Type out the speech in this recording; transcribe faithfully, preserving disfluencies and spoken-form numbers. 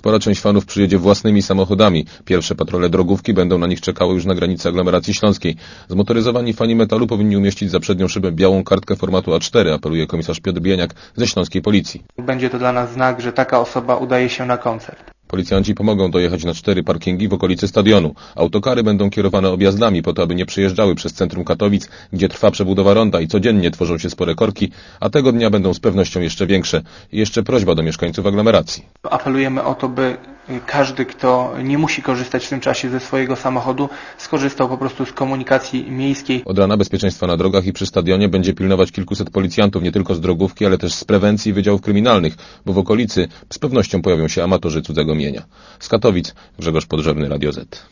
Spora część fanów przyjedzie własnymi samochodami. Pierwsze patrole drogówki będą na nich czekały już na granicy aglomeracji śląskiej. Zmotoryzowani fani metalu powinni umieścić za przednią szybę białą kartkę formatu A cztery, apeluje komisarz Piotr Bieniak ze śląskiej policji. Będzie to dla nas znak, że taka osoba udaje się na koncert. Policjanci pomogą dojechać na cztery parkingi w okolicy stadionu. Autokary będą kierowane objazdami po to, aby nie przejeżdżały przez centrum Katowic, gdzie trwa przebudowa ronda i codziennie tworzą się spore korki, a tego dnia będą z pewnością jeszcze większe. I jeszcze prośba do mieszkańców aglomeracji. Apelujemy o to, by każdy, kto nie musi korzystać w tym czasie ze swojego samochodu, skorzystał po prostu z komunikacji miejskiej. Od rana bezpieczeństwa na drogach i przy stadionie będzie pilnować kilkuset policjantów, nie tylko z drogówki, ale też z prewencji i wydziałów kryminalnych, bo w okolicy z pewnością pojawią się amatorzy cudzego mienia. Z Katowic Grzegorz Podrzewny, Radio Z.